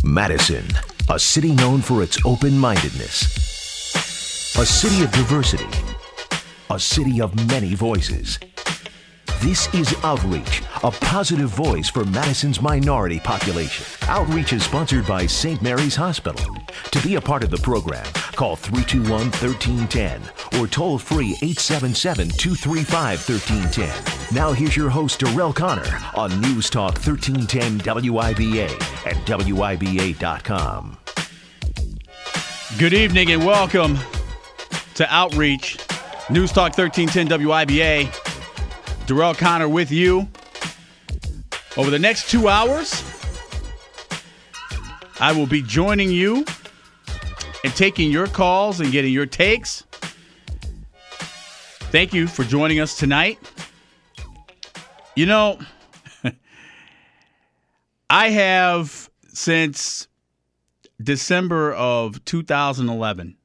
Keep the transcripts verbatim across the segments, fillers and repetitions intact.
Madison, a city known for its open-mindedness. A city of diversity. A city of many voices. This is Outreach, a positive voice for Madison's minority population. Outreach is sponsored by Saint Mary's Hospital. To be a part of the program, call three two one, one three one zero or toll free eight seven seven, two three five, one three one zero. Now here's your host, Darrell Connor, on News Talk thirteen ten W I B A and W I B A dot com. Good evening and welcome to Outreach, News Talk thirteen ten W I B A. Darrell Connor with you. Over the next two hours, I will be joining you and taking your calls and getting your takes. Thank you for joining us tonight. You know, I have since December of two thousand eleven,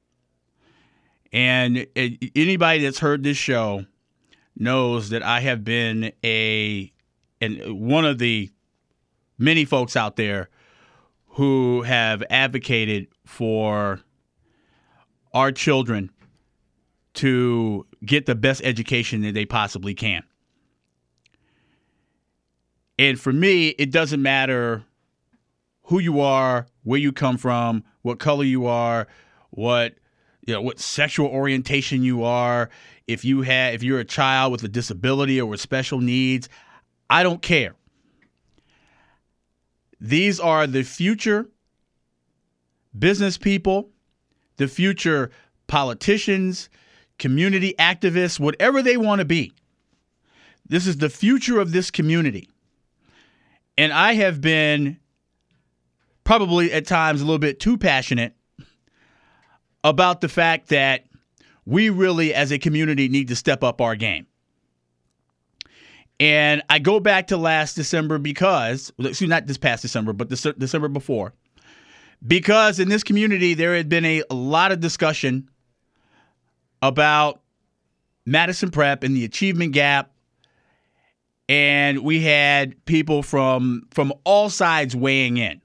and anybody that's heard this show knows that I have been a and one of the many folks out there who have advocated for our children to get the best education that they possibly can. And for me, it doesn't matter who you are, where you come from, what color you are, what you know, what sexual orientation you are. If you have, if you're a child with a disability or with special needs, I don't care. These are the future business people, the future politicians, community activists, whatever they want to be. This is the future of this community. And I have been probably at times a little bit too passionate about the fact that we really, as a community, need to step up our game. And I go back to last December because, excuse me, not this past December, but the December before, because in this community, there had been a, a lot of discussion about Madison Prep and the achievement gap. And we had people from, from all sides weighing in.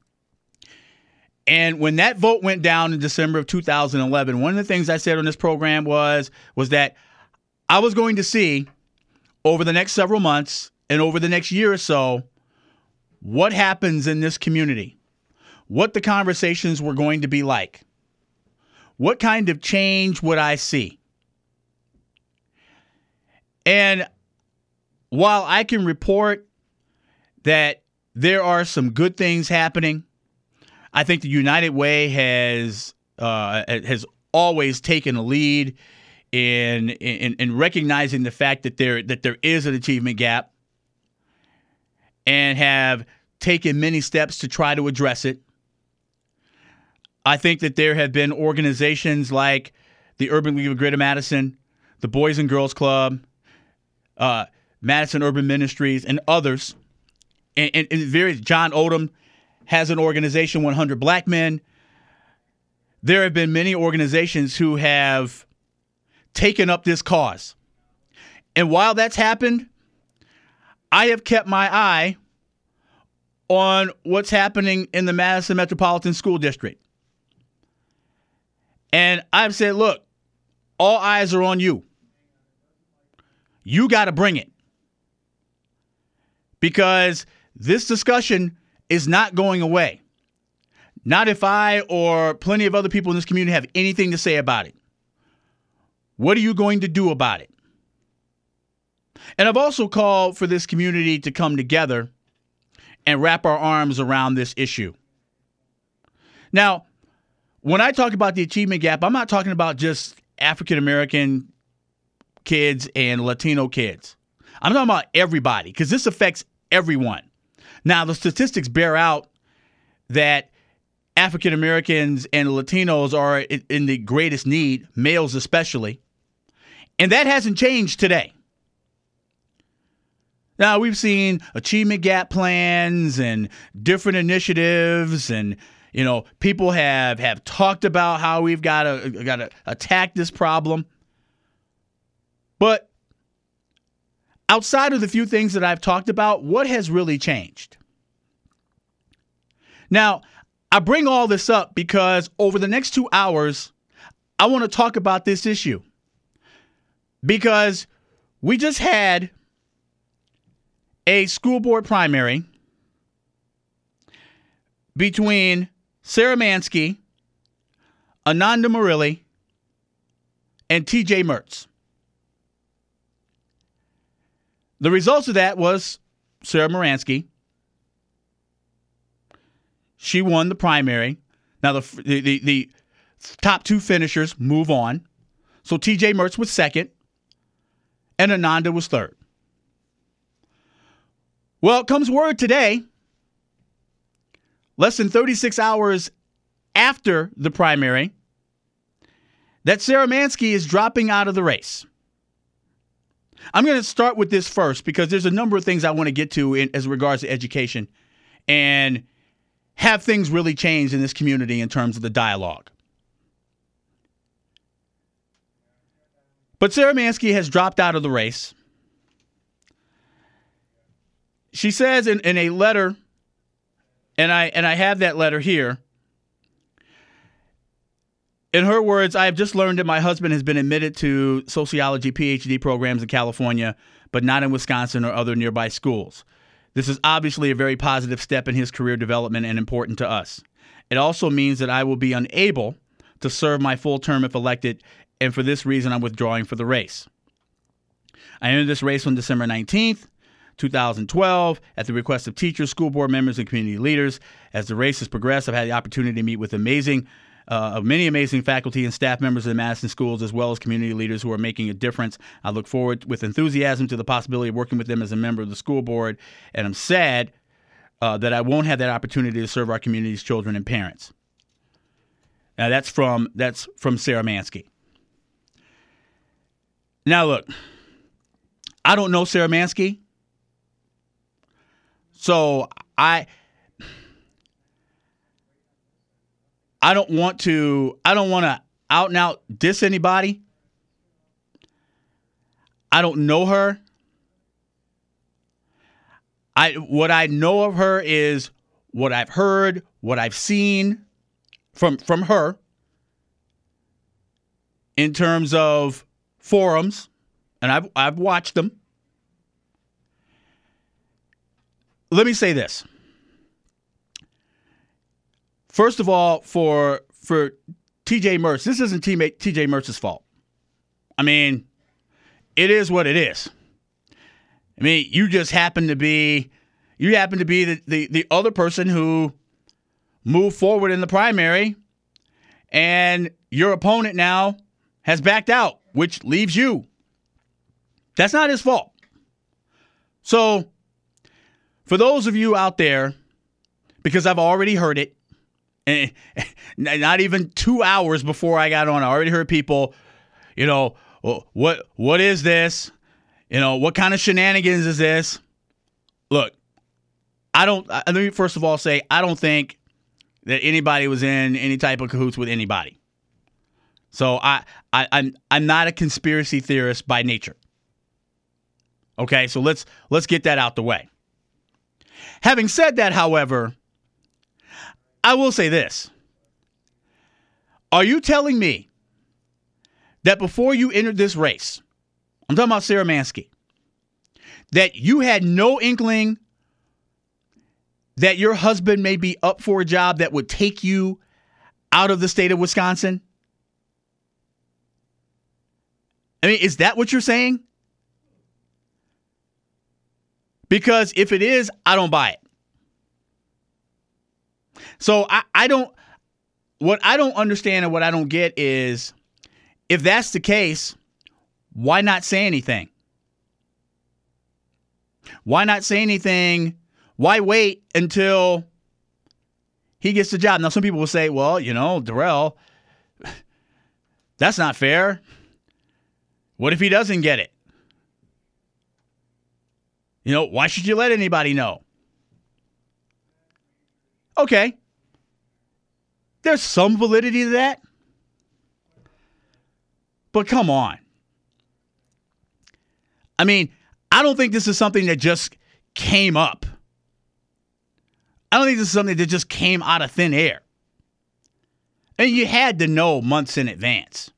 And when that vote went down in December of two thousand eleven, one of the things I said on this program was, was that I was going to see over the next several months and over the next year or so what happens in this community, what the conversations were going to be like, what kind of change would I see. And while I can report that there are some good things happening, I think the United Way has uh, has always taken a lead in, in in recognizing the fact that there that there is an achievement gap and have taken many steps to try to address it. I think that there have been organizations like the Urban League of Greater Madison, the Boys and Girls Club, uh, Madison Urban Ministries, and others, and, and, and various John Odom has an organization, one hundred Black Men. There have been many organizations who have taken up this cause. And while that's happened, I have kept my eye on what's happening in the Madison Metropolitan School District. And I've said, look, all eyes are on you. You got to bring it. Because this discussion is not going away. Not if I or plenty of other people in this community have anything to say about it. What are you going to do about it? And I've also called for this community to come together and wrap our arms around this issue. Now, when I talk about the achievement gap, I'm not talking about just African American kids and Latino kids. I'm talking about everybody, because this affects everyone. Now, the statistics bear out that African Americans and Latinos are in the greatest need, males especially, and that hasn't changed today. Now, we've seen achievement gap plans and different initiatives, and you know, people have, have talked about how we've got to got to attack this problem. But outside of the few things that I've talked about, what has really changed? Now, I bring all this up because over the next two hours, I want to talk about this issue. Because we just had a school board primary between Sarah Mansky, Ananda Murilli, and T J Mertz. The results of that was Sarah Muransky. She won the primary. Now the, the, the, the top two finishers move on. So T J Mertz was second, and Ananda was third. Well, it comes word today, less than thirty-six hours after the primary, that Sarah Mansky is dropping out of the race. I'm going to start with this first because there's a number of things I want to get to in, as regards to education and have things really changed in this community in terms of the dialogue. But Sarah Mansky has dropped out of the race. She says in, in a letter, and I and I have that letter here. In her words, I have just learned that my husband has been admitted to sociology P H D programs in California, but not in Wisconsin or other nearby schools. This is obviously a very positive step in his career development and important to us. It also means that I will be unable to serve my full term if elected, and for this reason, I'm withdrawing for the race. I entered this race on December nineteenth, twenty twelve, at the request of teachers, school board members, and community leaders. As the race has progressed, I've had the opportunity to meet with amazing Uh, of many amazing faculty and staff members of the Madison schools, as well as community leaders who are making a difference. I look forward with enthusiasm to the possibility of working with them as a member of the school board, and I'm sad uh, that I won't have that opportunity to serve our community's children and parents. Now that's from that's from Sarah Mansky. Now look, I don't know Sarah Mansky, so I. I don't want to, I don't want to out and out diss anybody. I don't know her. I, what I know of her is what I've heard, what I've seen from, from her in terms of forums, and I've, I've watched them. Let me say this. First of all, for for T J Mertz, this isn't T J Mertz's fault. I mean, it is what it is. I mean, you just happen to be you happen to be the, the, the other person who moved forward in the primary, and your opponent now has backed out, which leaves you. That's not his fault. So, for those of you out there, because I've already heard it, and not even two hours before I got on, I already heard people, you know, what what is this? You know, what kind of shenanigans is this? Look, I don't, let me first of all say, I don't think that anybody was in any type of cahoots with anybody. So I, I I'm I'm not a conspiracy theorist by nature. Okay, so let's let's get that out the way. Having said that, however, I will say this. Are you telling me that before you entered this race, I'm talking about Sarah Mansky, that you had no inkling that your husband may be up for a job that would take you out of the state of Wisconsin? I mean, is that what you're saying? Because if it is, I don't buy it. So I, I don't, what I don't understand and what I don't get is, if that's the case, why not say anything? Why not say anything? Why wait until he gets the job? Now, some people will say, well, you know, Darrell, that's not fair. What if he doesn't get it? You know, why should you let anybody know? Okay. There's some validity to that. But come on. I mean, I don't think this is something that just came up I don't think this is something that just came out of thin air. And you had to know months in advance.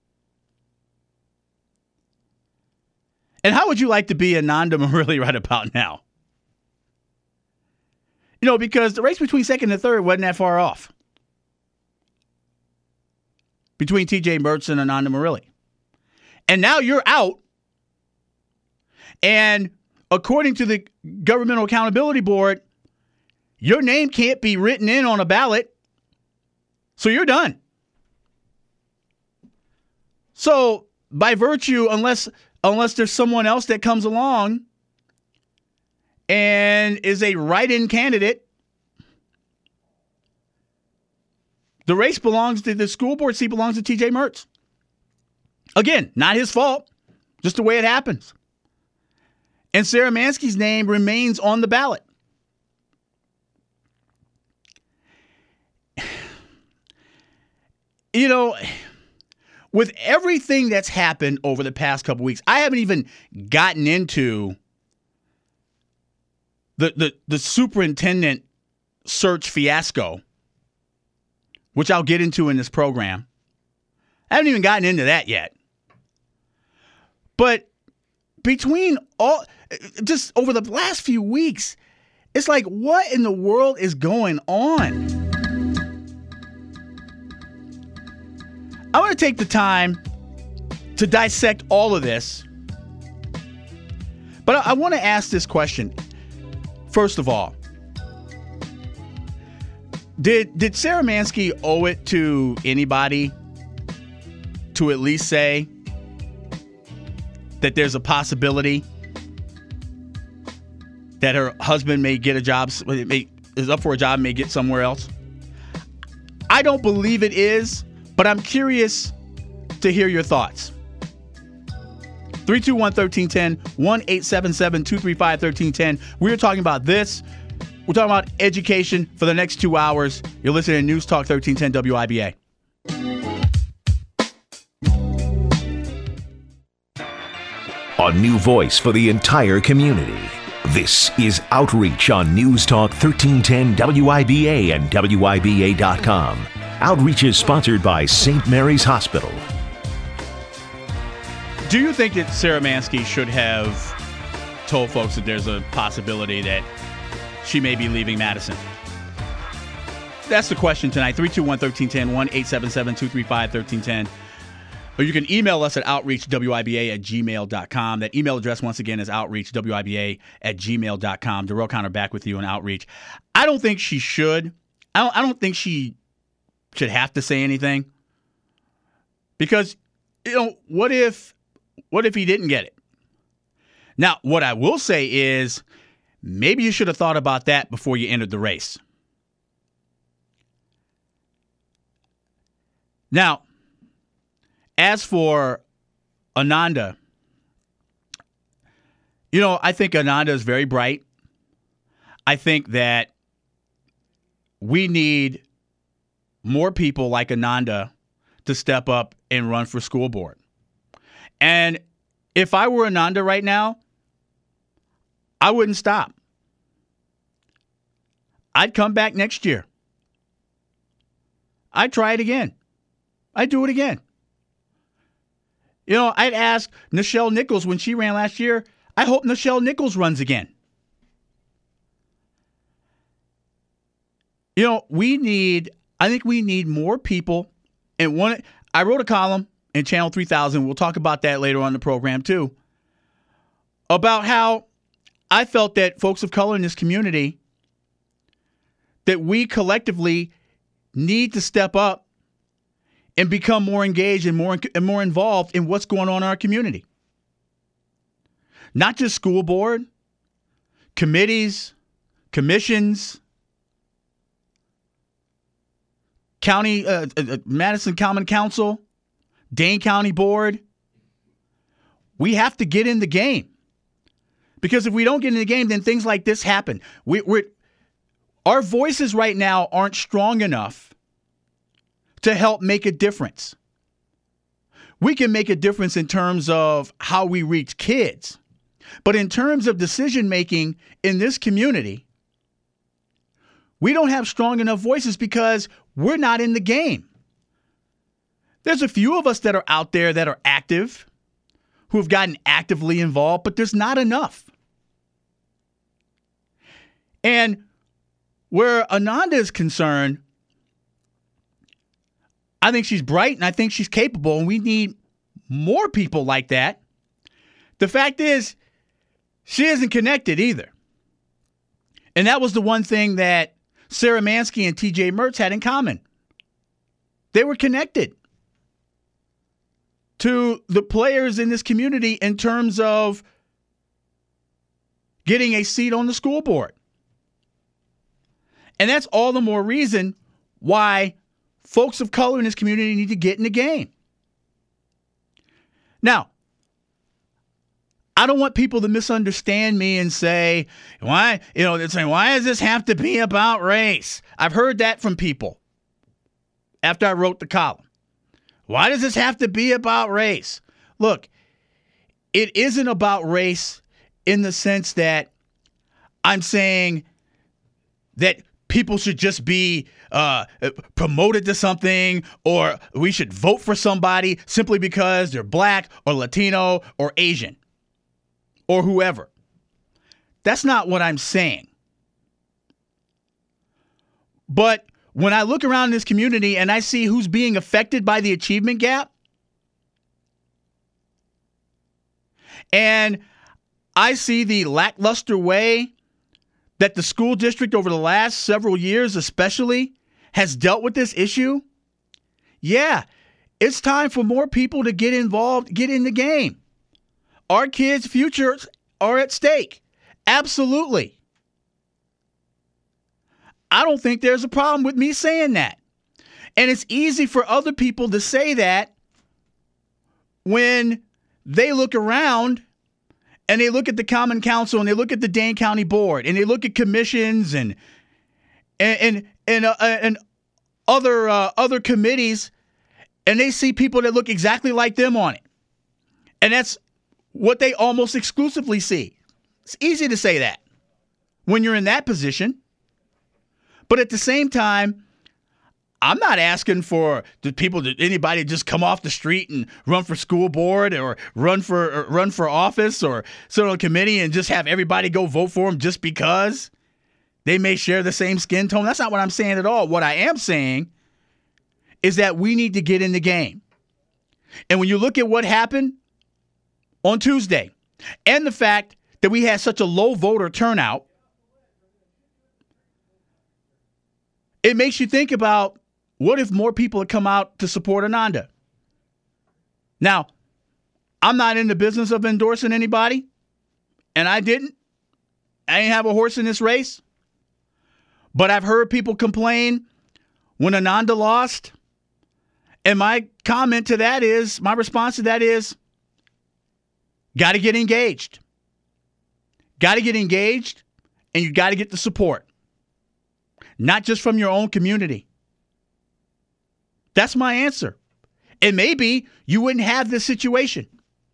And how would you like to be Ananda Murilli right about now? You know, because the race between second and third wasn't that far off. Between T J Mertz and Ananda Murilli. And now you're out. And according to the Governmental Accountability Board, your name can't be written in on a ballot. So you're done. So by virtue, unless unless there's someone else that comes along and is a write-in candidate, the race belongs to the school board seat belongs to T J Mertz. Again, not his fault, just the way it happens. And Sarah Mansky's name remains on the ballot. You know, with everything that's happened over the past couple weeks, I haven't even gotten into the the, the superintendent search fiasco, which I'll get into in this program. I haven't even gotten into that yet. But between all, just over the last few weeks, it's like, what in the world is going on? I want to take the time to dissect all of this. But I, I want to ask this question. First of all, did did Sarah Mansky owe it to anybody to at least say that there's a possibility that her husband may get a job, may, is up for a job, may get somewhere else? I don't believe it is, but I'm curious to hear your thoughts. three two one, one three one zero, one eight seven seven, two three five, one three one zero. We're talking about this. We're talking about education for the next two hours. You're listening to News Talk thirteen ten W I B A. A new voice for the entire community. This is Outreach on News Talk thirteen ten W I B A and W I B A dot com. Outreach is sponsored by Saint Mary's Hospital. Do you think that Sarah Mansky should have told folks that there's a possibility that she may be leaving Madison? That's the question tonight. three two one, one three one zero, one eight seven seven, two three five, one three one zero. Or you can email us at outreach W I B A at gmail dot com. That email address, once again, is outreach W I B A at gmail dot com. Darrell Connor back with you on Outreach. I don't think she should. I don't, I don't think she should have to say anything. Because, you know, what if, what if he didn't get it? Now, what I will say is maybe you should have thought about that before you entered the race. Now, as for Ananda, you know, I think Ananda is very bright. I think that we need more people like Ananda to step up and run for school board. And if I were Ananda right now, I wouldn't stop. I'd come back next year. I'd try it again. I'd do it again. You know, I'd ask Nichelle Nichols when she ran last year, I hope Nichelle Nichols runs again. You know, we need, I think we need more people. And one, I wrote a column in Channel three thousand. We'll talk about that later on in the program too. About how I felt that folks of color in this community, that we collectively need to step up and become more engaged and more and more involved in what's going on in our community. Not just school board, committees, commissions, county, uh, uh, Madison Common Council, Dane County Board. We have to get in the game. Because if we don't get in the game, then things like this happen. We, we're, our voices right now aren't strong enough to help make a difference. We can make a difference in terms of how we reach kids. But in terms of decision making in this community, we don't have strong enough voices because we're not in the game. There's a few of us that are out there that are active, who have gotten actively involved, but there's not enough. And where Ananda is concerned, I think she's bright and I think she's capable, and we need more people like that. The fact is, she isn't connected either. And that was the one thing that Sarah Mansky and T J Mertz had in common. They were connected to the players in this community in terms of getting a seat on the school board. And that's all the more reason why folks of color in this community need to get in the game. Now, I don't want people to misunderstand me and say, why, you know, they're saying, why does this have to be about race? I've heard that from people after I wrote the column. Why does this have to be about race? Look, it isn't about race in the sense that I'm saying that people should just be uh, promoted to something, or we should vote for somebody simply because they're black or Latino or Asian or whoever. That's not what I'm saying. But when I look around this community and I see who's being affected by the achievement gap, and I see the lackluster way that the school district over the last several years especially has dealt with this issue, yeah, it's time for more people to get involved, get in the game. Our kids' futures are at stake. Absolutely. I don't think there's a problem with me saying that. And it's easy for other people to say that when they look around and they look at the Common Council and they look at the Dane County Board and they look at commissions and and and and, uh, and other uh, other committees, and they see people that look exactly like them on it. And that's what they almost exclusively see. It's easy to say that when you're in that position. But at the same time, I'm not asking for the people, to, anybody to just come off the street and run for school board or run for or run for office or sit on a committee and just have everybody go vote for them just because they may share the same skin tone. That's not what I'm saying at all. What I am saying is that we need to get in the game. And when you look at what happened on Tuesday and the fact that we had such a low voter turnout, it makes you think about, what if more people had come out to support Ananda? Now, I'm not in the business of endorsing anybody, and I didn't. I didn't have a horse in this race. But I've heard people complain when Ananda lost. And my comment to that is, my response to that is, got to get engaged. Got to get engaged, and you got to get the support. Not just from your own community. That's my answer. And maybe you wouldn't have this situation.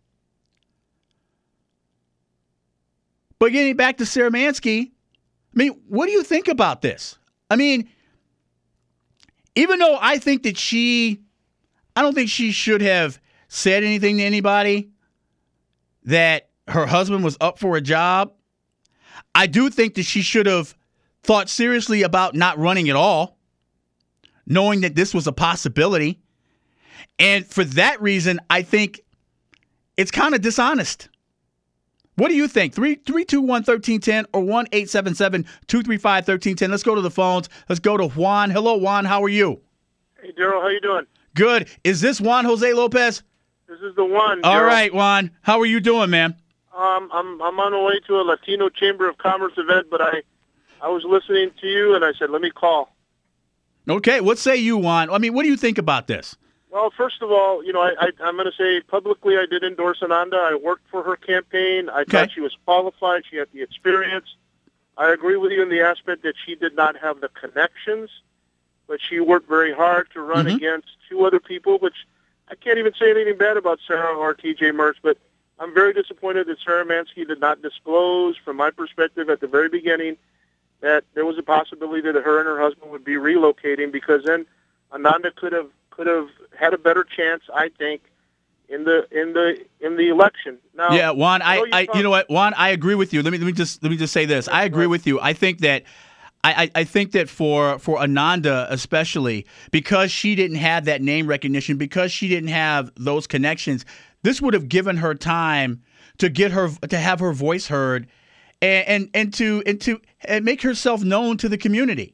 But getting back to Sarah Mansky, I mean, what do you think about this? I mean, even though I think that she, I don't think she should have said anything to anybody that her husband was up for a job, I do think that she should have thought seriously about not running at all, knowing that this was a possibility. And for that reason, I think it's kind of dishonest. What do you think? three two one, one three one zero or one eight seven seven, two three five, one three one zero. Let's go to the phones. Let's go to Juan. Hello, Juan. How are you? Hey, Daryl. How you doing? Good. Is this Juan Jose Lopez? This is the one, All Daryl. right, Juan. How are you doing, man? Um, I'm I'm on the way to a Latino Chamber of Commerce event, but I I was listening to you, and I said, let me call. Okay. What say you, Juan? I mean, what do you think about this? Well, first of all, you know, I, I, I'm going to say publicly I did endorse Ananda. I worked for her campaign. I Okay. thought she was qualified. She had the experience. I agree with you in the aspect that she did not have the connections, but she worked very hard to run Mhm. against two other people, which I can't even say anything bad about Sarah or T J Mertz, but I'm very disappointed that Sarah Mansky did not disclose, from my perspective, at the very beginning, that there was a possibility that her and her husband would be relocating, because then Ananda could have could have had a better chance, I think, in the in the in the election. Now, yeah, Juan, I, I, I, I you know what, Juan, I agree with you. Let me let me just let me just say this. I agree with you. I think that. I, I think that for, for Ananda especially, because she didn't have that name recognition, because she didn't have those connections, this would have given her time to get her to have her voice heard, and and, and to and to and make herself known to the community.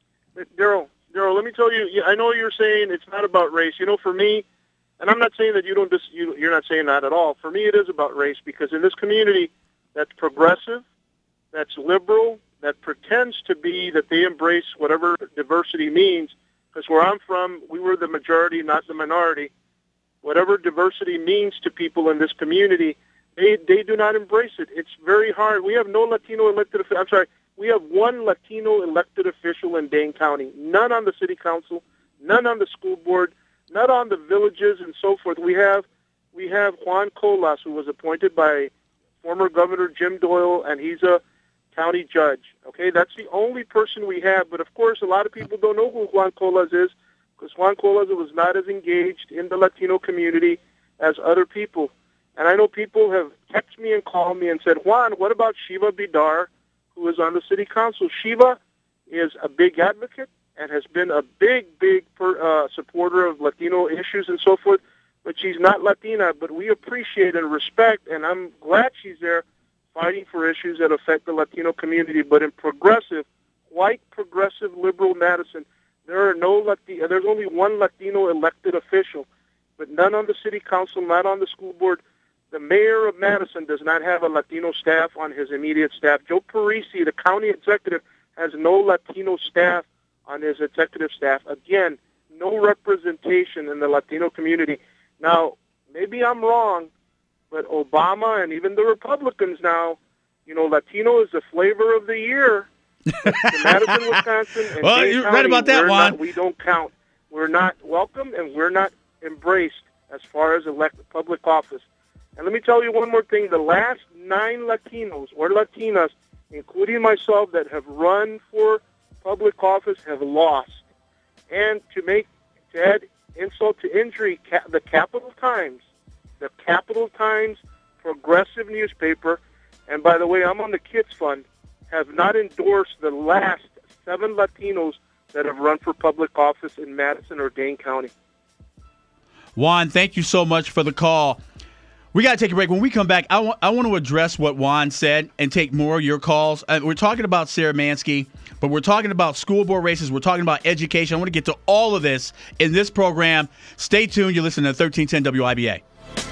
Daryl, Daryl, let me tell you. I know you're saying it's not about race. You know, for me, and I'm not saying that you don't. Dis, you, you're not saying that at all. For me, it is about race, because in this community, that's progressive, that's liberal, that pretends to be that they embrace whatever diversity means, because where I'm from, we were the majority, not the minority. Whatever diversity means to people in this community, they they do not embrace it. It's very hard. We have no Latino elected official. I'm sorry, we have one Latino elected official in Dane County, none on the city council, none on the school board, none on the villages and so forth. We have we have Juan Colas, who was appointed by former Governor Jim Doyle, and he's a county judge. Okay, that's the only person we have. But of course, a lot of people don't know who Juan Colas is, because Juan Colas was not as engaged in the Latino community as other people. And I know people have texted me and called me and said, Juan, what about Shiva Bidar, who is on the city council? Shiva is a big advocate and has been a big, big per, uh, supporter of Latino issues and so forth, but she's not Latina. But we appreciate and respect, and I'm glad she's there, fighting for issues that affect the Latino community. But in progressive, white progressive liberal Madison, there are no Latino, there's only one Latino elected official, but none on the city council, not on the school board. The mayor of Madison does not have a Latino staff on his immediate staff. Joe Parisi, the county executive, has no Latino staff on his executive staff. Again, no representation in the Latino community. Now, maybe I'm wrong, but Obama and even the Republicans now, you know, Latino is the flavor of the year. But to Madison, Wisconsin, and well, Dane you're County, right about that, Juan. Not, we don't count. We're not welcome, and we're not embraced as far as elect public office. And let me tell you one more thing. The last nine Latinos or Latinas, including myself, that have run for public office have lost. And to make to add insult to injury, the Capital Times, the Capital Times progressive newspaper, and by the way, I'm on the Kids Fund, have not endorsed the last seven Latinos that have run for public office in Madison or Dane County. Juan, thank you so much for the call. We got to take a break. When we come back, I want I want to address what Juan said and take more of your calls. Uh, we're talking about Sarah Mansky, but we're talking about school board races. We're talking about education. I want to get to all of this in this program. Stay tuned. You're listening to thirteen ten W I B A.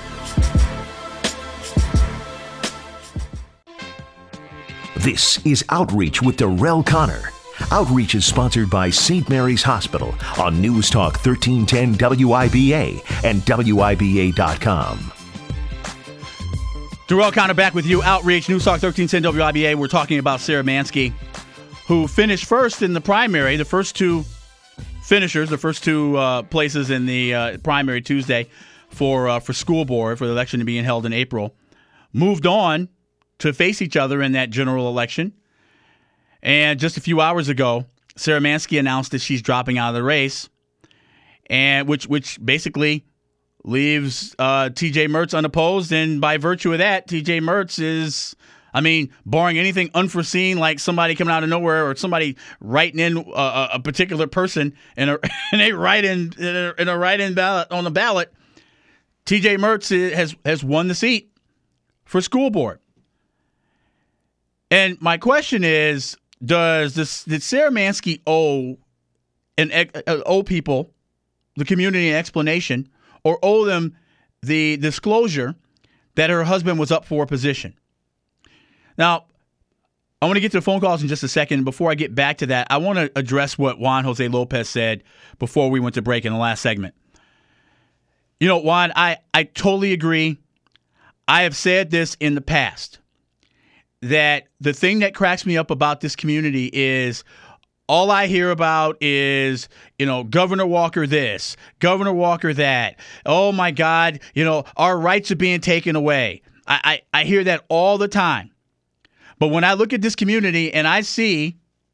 This is Outreach with Darrell Connor. Outreach is sponsored by Saint Mary's Hospital on News Talk thirteen ten W I B A and W I B A dot com. Darrell Connor back with you. Outreach, News Talk thirteen ten W I B A. We're talking about Sarah Mansky, who finished first in the primary, the first two finishers, the first two uh, places in the uh, primary Tuesday for uh, for school board, for the election being held in April, moved on to face each other in that general election. And just a few hours ago, Sarah Mansky announced that she's dropping out of the race, and which which basically leaves uh, T J Mertz unopposed. And by virtue of that, T J Mertz is, I mean, barring anything unforeseen, like somebody coming out of nowhere or somebody writing in a, a particular person in a, in a write-in in a, in a write-in ballot on the ballot, T J Mertz has has won the seat for school board. And my question is, does this did Sarah Mansky owe an uh, owe people, the community, an explanation, or owe them the disclosure that her husband was up for a position? Now, I want to get to the phone calls in just a second. Before I get back to that, I want to address what Juan Jose Lopez said before we went to break in the last segment. You know, Juan, I, I totally agree. I have said this in the past, that the thing that cracks me up about this community is all I hear about is, you know, Governor Walker this, Governor Walker that. Oh, my God, you know, our rights are being taken away. I, I, I hear that all the time. But when I look at this community and I see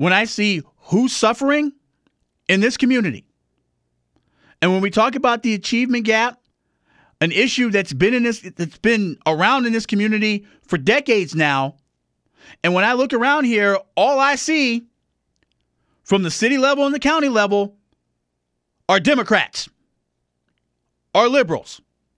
when I see who's suffering in this community. And when we talk about the achievement gap, an issue that's been in this, that's been around in this community for decades now. And when I look around here, all I see from the city level and the county level are Democrats, are liberals.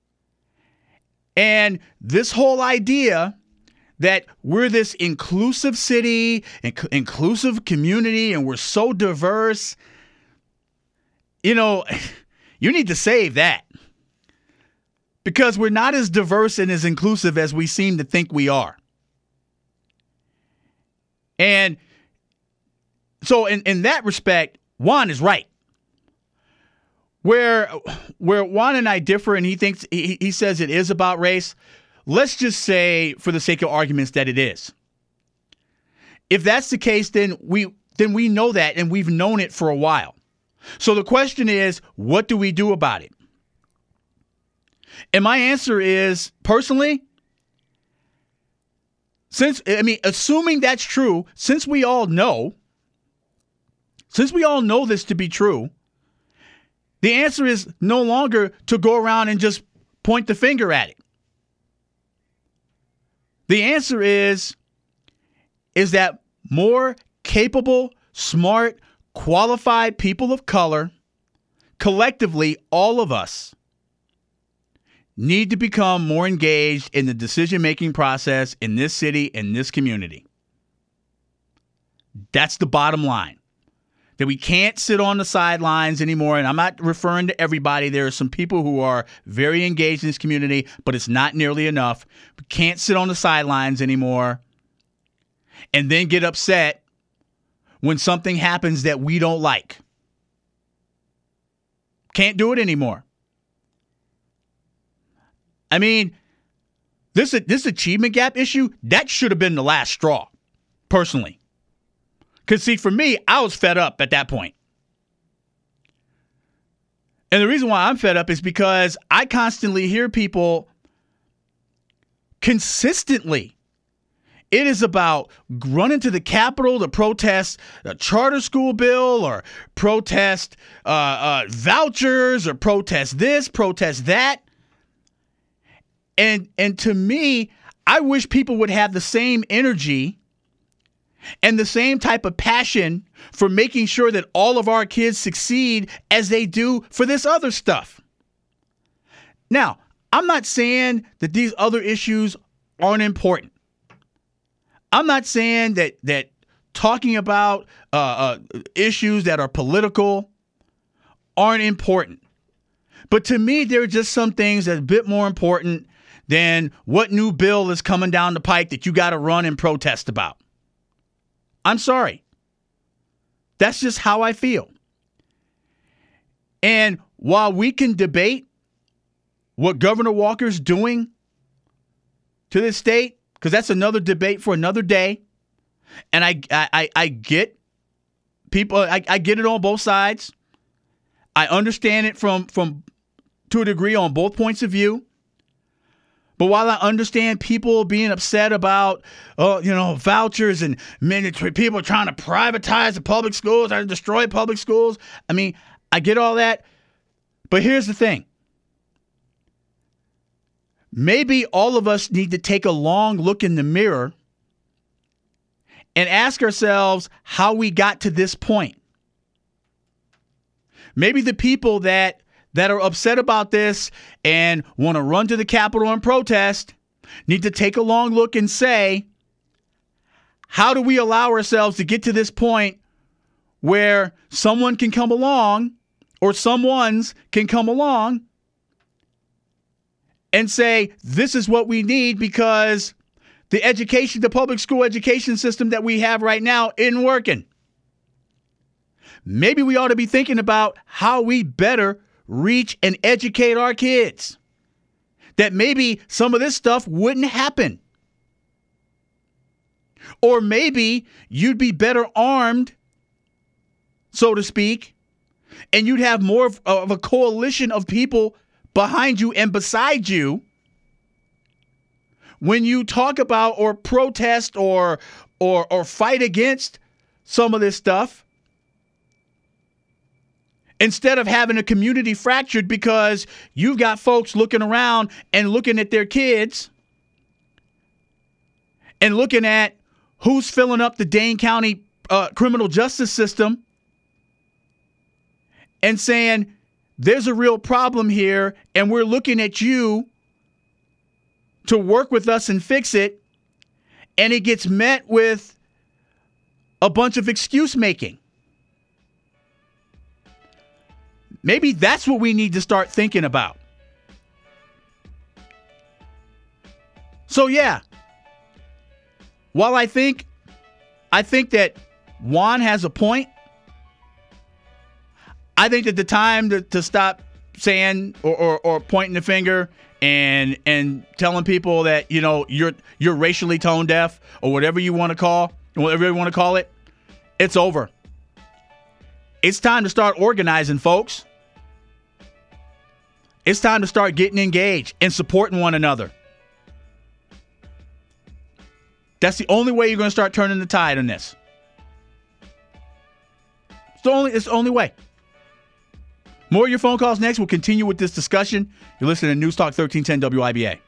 And this whole idea that we're this inclusive city, inc- inclusive community, and we're so diverse, you know, you need to save that. Because we're not as diverse and as inclusive as we seem to think we are. And so in, in that respect, Juan is right. Where where Juan and I differ, and he thinks he, he says it is about race, let's just say, for the sake of arguments, that it is. If that's the case, then we then we know that, and we've known it for a while. So the question is, what do we do about it? And my answer is, personally, since, I mean, assuming that's true, since we all know, since we all know this to be true, the answer is no longer to go around and just point the finger at it. The answer is, is that more capable, smart, qualified people of color, collectively, all of us, need to become more engaged in the decision-making process in this city, in this community. That's the bottom line. That we can't sit on the sidelines anymore, and I'm not referring to everybody. There are some people who are very engaged in this community, but it's not nearly enough. We can't sit on the sidelines anymore and then get upset when something happens that we don't like. Can't do it anymore. I mean, this this achievement gap issue, that should have been the last straw, personally. Because, see, for me, I was fed up at that point. And the reason why I'm fed up is because I constantly hear people consistently. It is about running to the Capitol to protest a charter school bill or protest uh, uh, vouchers or protest this, protest that. And and to me, I wish people would have the same energy and the same type of passion for making sure that all of our kids succeed as they do for this other stuff. Now, I'm not saying that these other issues aren't important. I'm not saying that that talking about uh, uh, issues that are political aren't important. But to me, there are just some things that are a bit more important than what new bill is coming down the pike that you got to run and protest about. I'm sorry. That's just how I feel. And while we can debate what Governor Walker's doing to this state, because that's another debate for another day, and I I, I get people, I, I get it on both sides. I understand it from, from to a degree on both points of view. But while I understand people being upset about, uh, you know, vouchers and military people trying to privatize the public schools or destroy public schools, I mean, I get all that. But here's the thing. Maybe all of us need to take a long look in the mirror and ask ourselves how we got to this point. Maybe the people that that are upset about this and want to run to the Capitol and protest need to take a long look and say, how do we allow ourselves to get to this point where someone can come along or someone's can come along and say, this is what we need because the education, the public school education system that we have right now isn't working. Maybe we ought to be thinking about how we better reach and educate our kids. That maybe some of this stuff wouldn't happen. Or maybe you'd be better armed, so to speak, and you'd have more of, of a coalition of people behind you and beside you when you talk about or protest or or or fight against some of this stuff instead of having a community fractured because you've got folks looking around and looking at their kids and looking at who's filling up the Dane County uh, criminal justice system and saying, there's a real problem here, and we're looking at you to work with us and fix it, and it gets met with a bunch of excuse making. Maybe that's what we need to start thinking about. So yeah, while I think I think that Juan has a point, I think that the time to, to stop saying or, or, or pointing the finger and and telling people that, you know, you're you're racially tone deaf or whatever you want to call whatever you want to call it, it's over. It's time to start organizing, folks. It's time to start getting engaged and supporting one another. That's the only way you're going to start turning the tide on this. It's the only, it's the only way. More of your phone calls next. We'll continue with this discussion. You're listening to News Talk thirteen ten W I B A.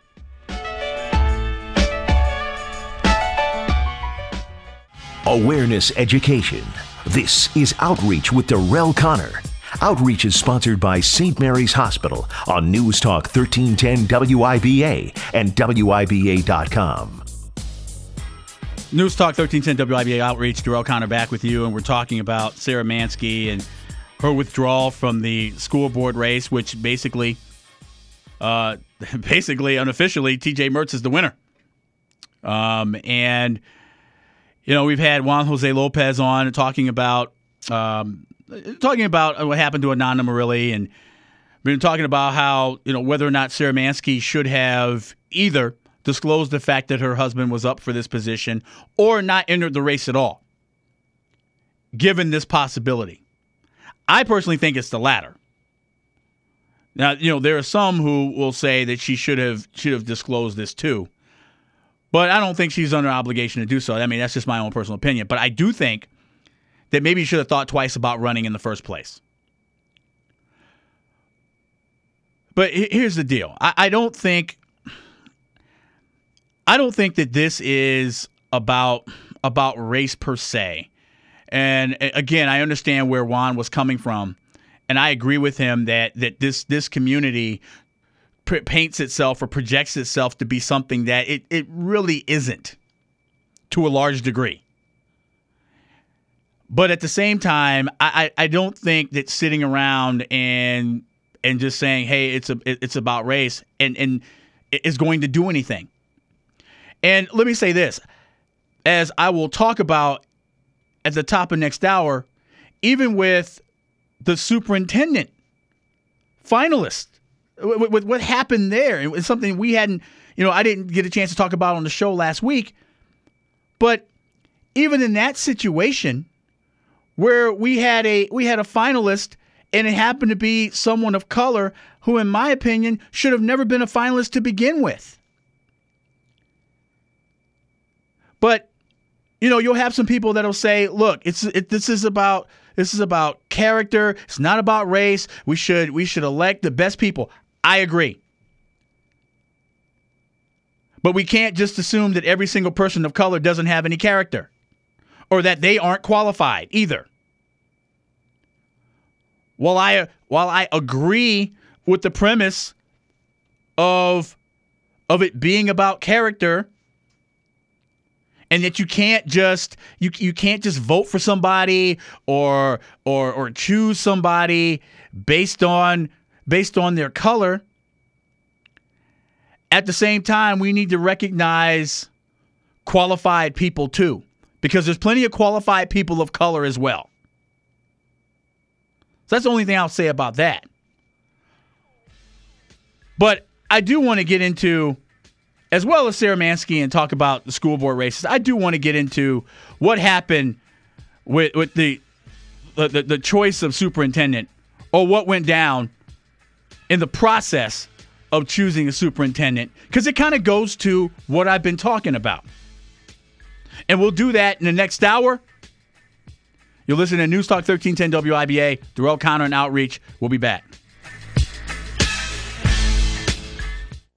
Awareness education. This is Outreach with Darrell Connor. Outreach is sponsored by Saint Mary's Hospital on News Talk thirteen ten W I B A and W I B A dot com. News Talk thirteen ten W I B A Outreach. Darrell Connor back with you, and we're talking about Sarah Mansky and her withdrawal from the school board race, which basically, uh, basically unofficially, T J Mertz is the winner. Um, and, you know, we've had Juan Jose Lopez on talking about um, talking about what happened to Ananda Murilli, and been talking about how, you know, whether or not Sarah Mansky should have either disclosed the fact that her husband was up for this position or not entered the race at all, given this possibility. I personally think it's the latter. Now, you know, there are some who will say that she should have should have disclosed this too, but I don't think she's under obligation to do so. I mean, that's just my own personal opinion. But I do think that maybe you should have thought twice about running in the first place. But here's the deal: I, I don't think, I don't think that this is about about race per se. And again, I understand where Juan was coming from, and I agree with him that that this this community p- paints itself or projects itself to be something that it, it really isn't, to a large degree. But at the same time, I, I, I don't think that sitting around and and just saying, hey, it's a it's about race and and is going to do anything. And let me say this, as I will talk about at the top of next hour, even with the superintendent finalist, with, with what happened there, it was something we hadn't, you know, I didn't get a chance to talk about on the show last week. But even in that situation, where we had a we had a finalist and it happened to be someone of color who, in my opinion, should have never been a finalist to begin with. But you know, you'll have some people that'll say, "Look, it's it, this is about this is about character. It's not about race. We should we should elect the best people." I agree, but we can't just assume that every single person of color doesn't have any character, or that they aren't qualified either. While I while I agree with the premise of of it being about character, and that you can't just you you can't just vote for somebody or or or choose somebody based on based on their color. At the same time, we need to recognize qualified people too, because there's plenty of qualified people of color as well. So that's the only thing I'll say about that. But I do want to get into, as well as Sarah Mansky, and talk about the school board races, I do want to get into what happened with with the the, the choice of superintendent, or what went down in the process of choosing a superintendent, because it kind of goes to what I've been talking about. And we'll do that in the next hour. You're listening to News Talk thirteen ten W I B A. Darrell Connor and Outreach. We'll be back.